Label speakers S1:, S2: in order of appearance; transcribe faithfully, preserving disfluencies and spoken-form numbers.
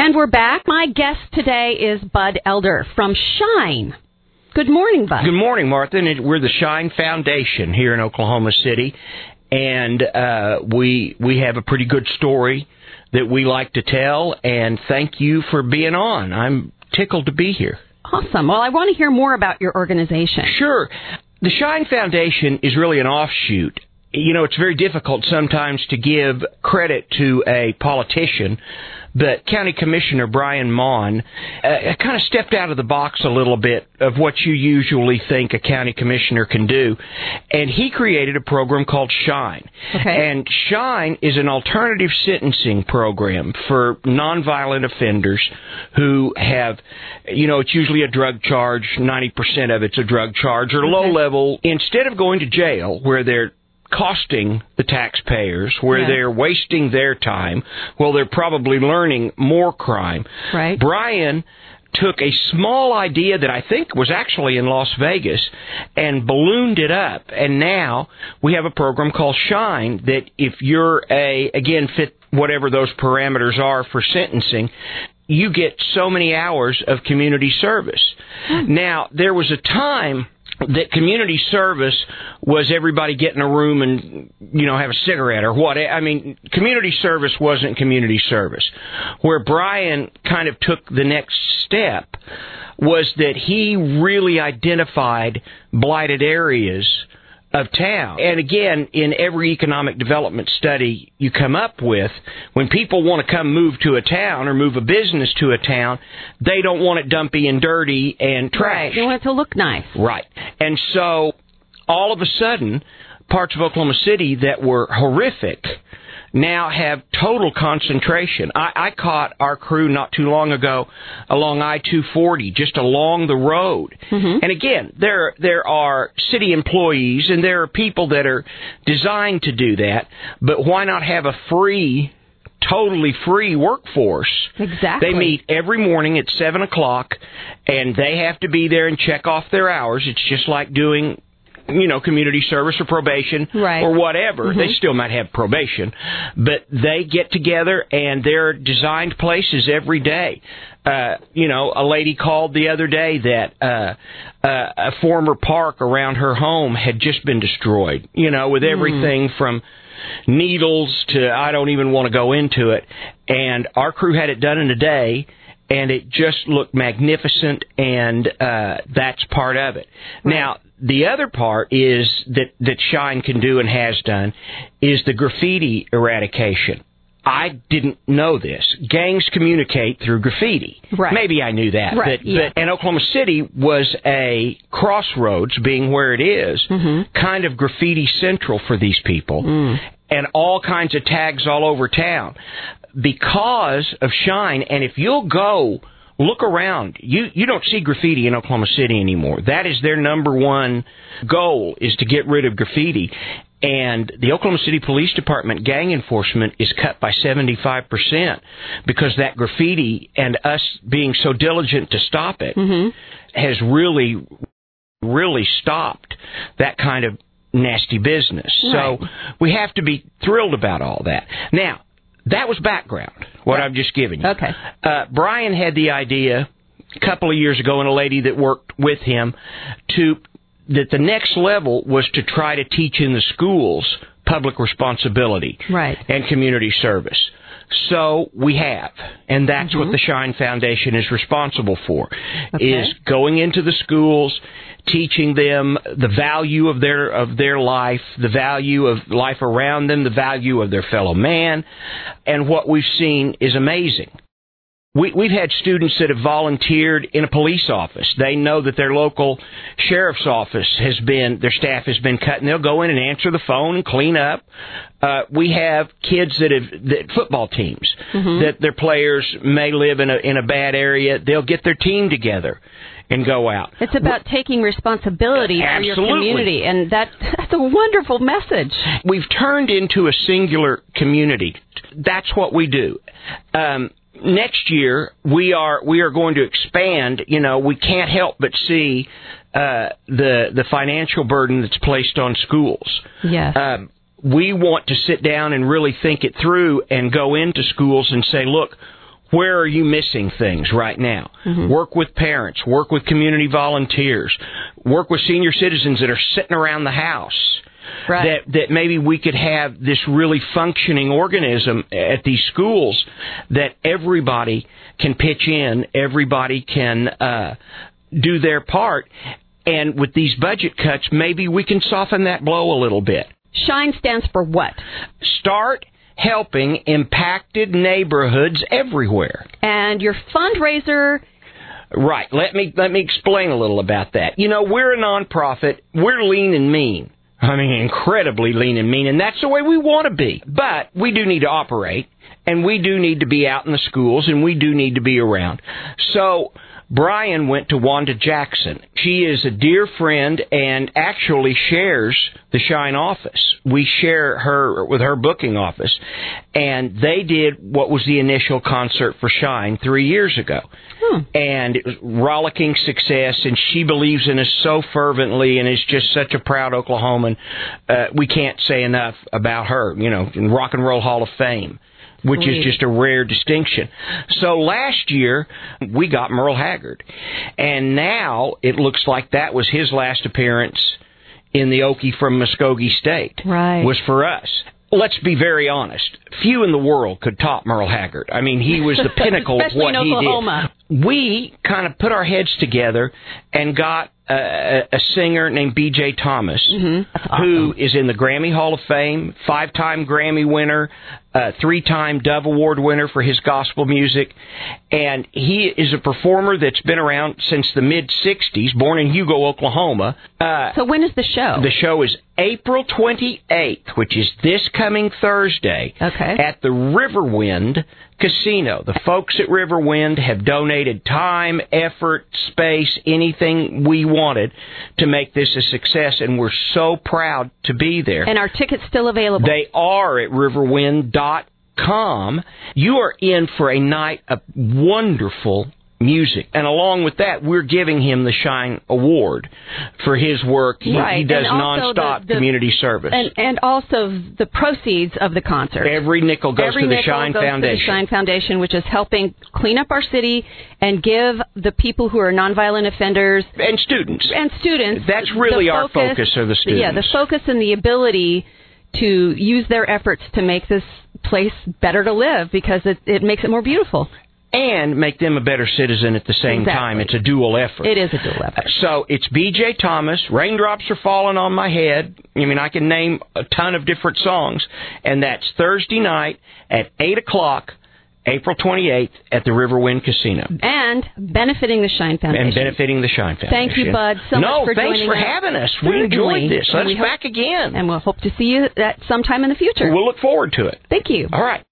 S1: And we're back. My guest today is Bud Elder from Shine. Good morning, Bud.
S2: Good morning, Martha. And we're the Shine Foundation here in Oklahoma City, and uh, we we have a pretty good story that we like to tell, and thank you for being on. I'm tickled to be here.
S1: Awesome. Well, I want to hear more about your organization.
S2: Sure. The Shine Foundation is really an offshoot. You know, it's very difficult sometimes to give credit to a politician, but County Commissioner Brian Maughan uh, kind of stepped out of the box a little bit of what you usually think a county commissioner can do, and he created a program called Shine.
S1: Okay.
S2: And Shine is an alternative sentencing program for nonviolent offenders who have, you know, it's usually a drug charge, ninety percent of it's a drug charge, or low level. Instead of going to jail where they're costing the taxpayers, where
S1: yeah.
S2: they're wasting their time, well, they're probably learning more crime.
S1: Right.
S2: Brian took a small idea that I think was actually in Las Vegas and ballooned it up, and now we have a program called Shine that if you're a, again, fit whatever those parameters are for sentencing, you get so many hours of community service. Hmm. Now, there was a time that community service was everybody get in a room and, you know, have a cigarette or what. I mean, community service wasn't community service. Where Brian kind of took the next step was that he really identified blighted areas of town. And again, in every economic development study you come up with, when people want to come move to a town or move a business to a town, they don't want it dumpy and dirty and trashed.
S1: Right. They want it to look nice.
S2: Right. And so all of a sudden, parts of Oklahoma City that were horrific now have total concentration. I, I caught our crew not too long ago along I two forty, just along the road. Mm-hmm. And again, there there are city employees and there are people that are designed to do that, but why not have a free, totally free workforce?
S1: Exactly.
S2: They meet every morning at seven o'clock, and they have to be there and check off their hours. It's just like doing, you know, community service or probation
S1: right.
S2: or whatever.
S1: Mm-hmm.
S2: They still might have probation, but they get together and they're designed places every day. Uh, you know, a lady called the other day that uh, uh, a former park around her home had just been destroyed, you know, with everything mm. from needles to I don't even want to go into it. And our crew had it done in a day, and it just looked magnificent, and uh, that's part of it. Right. Now, the other part is that, that Shine can do and has done is the graffiti eradication. I didn't know this. Gangs communicate through graffiti.
S1: Right.
S2: Maybe I knew that.
S1: Right.
S2: But,
S1: Yeah.
S2: but and Oklahoma City was a crossroads, being where it is, mm-hmm. kind of graffiti central for these people. Mm. And all kinds of tags all over town because of Shine. And if you'll go look around, you, you don't see graffiti in Oklahoma City anymore. That is their number one goal, is to get rid of graffiti. And the Oklahoma City Police Department gang enforcement is cut by seventy-five percent because that graffiti and us being so diligent to stop it mm-hmm. has really, really stopped that kind of nasty business. Right. So we have to be thrilled about all that. Now, that was background, what right. I've just given you.
S1: Okay.
S2: Uh, Brian had the idea a couple of years ago, and a lady that worked with him, to that the next level was to try to teach in the schools public responsibility
S1: right.
S2: and community service. So we have, and that's
S1: mm-hmm.
S2: what the Shine Foundation is responsible for,
S1: okay.
S2: is going into the schools, teaching them the value of their of their life, the value of life around them, the value of their fellow man, and what we've seen is amazing. We, we've had students that have volunteered in a police office. They know that their local sheriff's office has been, their staff has been cut, and they'll go in and answer the phone and clean up. Uh, we have kids that have, that, football teams, mm-hmm. that their players may live in a in a bad area. They'll get their team together and go out.
S1: It's about We're, taking responsibility
S2: absolutely.
S1: for your community, and that, that's a wonderful message.
S2: We've turned into a singular community. That's what we do. Um, next year, we are we are going to expand. You know, we can't help but see uh, the the financial burden that's placed on schools.
S1: Yes.
S2: Um, we want to sit down and really think it through and go into schools and say, look, Where are you missing things right now? Mm-hmm. Work with parents. Work with community volunteers. Work with senior citizens that are sitting around the house. Right. That that maybe we could have this really functioning organism at these schools that everybody can pitch in, everybody can uh, do their part, and with these budget cuts, maybe we can soften that blow a little bit.
S1: SHINE stands for what?
S2: Start helping impacted neighborhoods everywhere.
S1: And your fundraiser...
S2: Right. Let me let me explain a little about that. You know, we're a nonprofit. We're lean and mean. I mean, incredibly lean and mean, and that's the way we want to be. But we do need to operate, and we do need to be out in the schools, and we do need to be around. So Brian went to Wanda Jackson. She is a dear friend and actually shares the SHINE office. We share her with her booking office, and they did what was the initial concert for SHINE three years ago. Hmm. And it was rollicking success, and she believes in us so fervently and is just such a proud Oklahoman. Uh, we can't say enough about her, you know, in Rock and Roll Hall of Fame, which Sweet. Is just a rare distinction. So last year, we got Merle Haggard, and now it looks like that was his last appearance in the Okie from Muskogee State,
S1: right.
S2: was for us. Let's be very honest. Few in the world could top Merle Haggard. I mean, he was the pinnacle of what he did. We kind of put our heads together and got a, a singer named B J Thomas, mm-hmm. awesome. Who is in the Grammy Hall of Fame, five-time Grammy winner, uh, three-time Dove Award winner for his gospel music. And he is a performer that's been around since the mid-sixties, born in Hugo, Oklahoma.
S1: Uh, so when is the show?
S2: The show is April twenty-eighth, which is this coming Thursday,
S1: okay.
S2: at the Riverwind Casino. The folks at Riverwind have donated time, effort, space, anything we wanted to make this a success, and we're so proud to be there.
S1: And are tickets still available?
S2: They are at riverwind dot com. You are in for a night of wonderful music. And along with that, we're giving him the SHINE Award for his work. He,
S1: right.
S2: he does
S1: the,
S2: nonstop
S1: the,
S2: community service.
S1: And, and also the proceeds of the concert.
S2: Every nickel goes
S1: Every
S2: to the
S1: nickel
S2: SHINE
S1: goes
S2: Foundation.
S1: To the SHINE Foundation, which is helping clean up our city and give the people who are nonviolent offenders
S2: and students.
S1: And students.
S2: That's really our focus, are the students.
S1: Yeah, the focus and the ability to use their efforts to make this place better to live, because it, it makes it more beautiful.
S2: And make them a better citizen at the same
S1: exactly.
S2: time. It's a dual effort.
S1: It is a dual effort.
S2: So it's B J Thomas, Raindrops Are Falling on My Head. I mean, I can name a ton of different songs. And that's Thursday night at eight o'clock, April twenty-eighth, at the Riverwind Casino.
S1: And benefiting the SHINE Foundation.
S2: And benefiting the SHINE Foundation.
S1: Thank you, Bud, so
S2: no,
S1: much for joining us.
S2: No, thanks for having us.
S1: Certainly.
S2: We enjoyed this. Let us
S1: hope,
S2: back again.
S1: And we'll hope to see you at sometime in the future.
S2: We'll look forward to it.
S1: Thank you.
S2: All right.